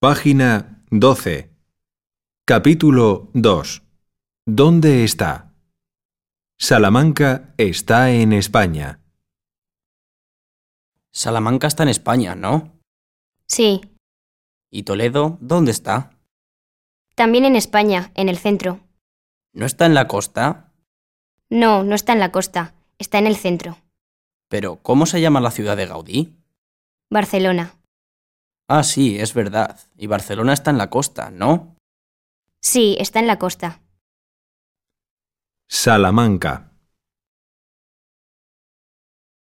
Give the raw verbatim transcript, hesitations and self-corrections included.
Página doce. Capítulo dos. ¿Dónde está? Salamanca está en España. Salamanca está en España, ¿no? Sí, ¿Y Toledo dónde está? también en España, en el centro. ¿No está en la costa? No, no está en la costa, está en el centro. Pero, ¿cómo se llama la ciudad de Gaudí? Barcelona. Ah, sí, es verdad. Y Barcelona está en la costa, ¿no? Sí, está en la costa. Salamanca.